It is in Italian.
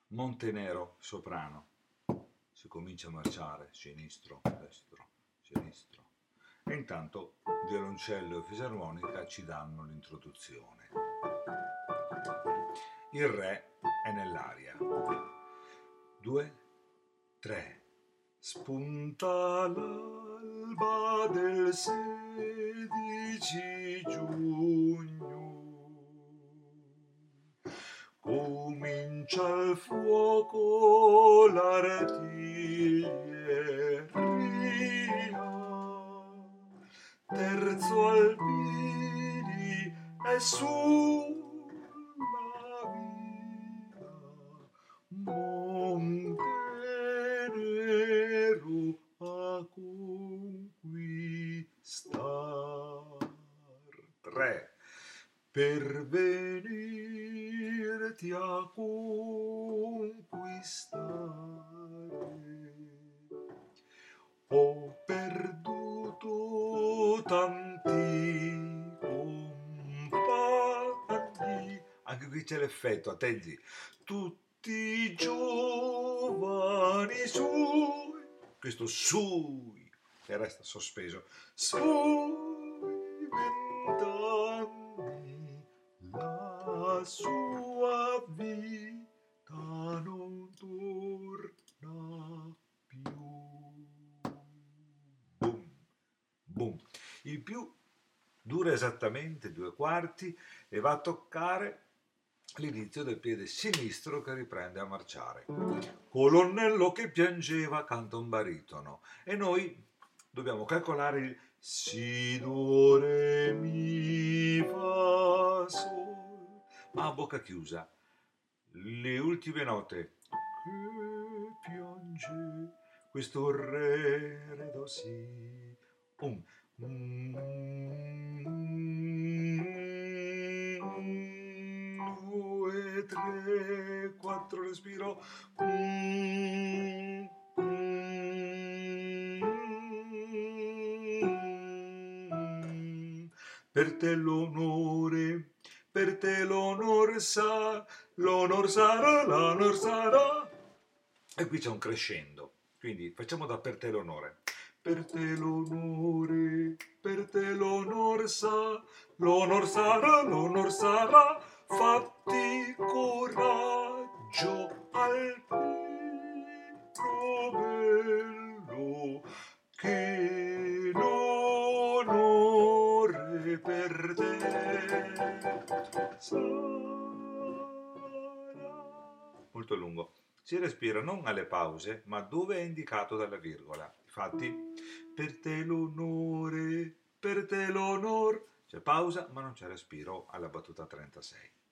Montenero, soprano. Si comincia a marciare, sinistro, destro, sinistro. E intanto violoncello e fisarmonica ci danno l'introduzione. Il re è nell'aria. 2, 3. Spunta l'alba del 16 giugno. Comincia il fuoco l'artiglieria, terzo Alpini è sulla via, Montenero a conquistar. 3. Per venirti a conquistare ho perduto tanti compagni. Anche qui c'è l'effetto, attenti, tutti giovani sui, questo sui che resta sospeso, sui 20 anni la sua vita non torna più. Boom, boom. Il più dura esattamente 2/4 e va a toccare l'inizio del piede sinistro che riprende a marciare. Colonnello che piangeva canta un baritono e noi dobbiamo calcolare il si, do, re, mi, fa, sol, ma a bocca chiusa. Le ultime note che piange questo re, do, si, due, 3, 4, respiro. Per te l'onore, per te l'onor sarà, l'onor sarà. E qui c'è un crescendo, quindi facciamo da per te l'onore. Per te l'onore, per te l'onor sarà, fatti coraggio al Pipro bello, che l'onore per te sarà. Molto lungo. Si respira non alle pause, ma dove è indicato dalla virgola. Infatti, per te l'onore, per te l'onor, c'è pausa, ma non c'è respiro alla battuta 36.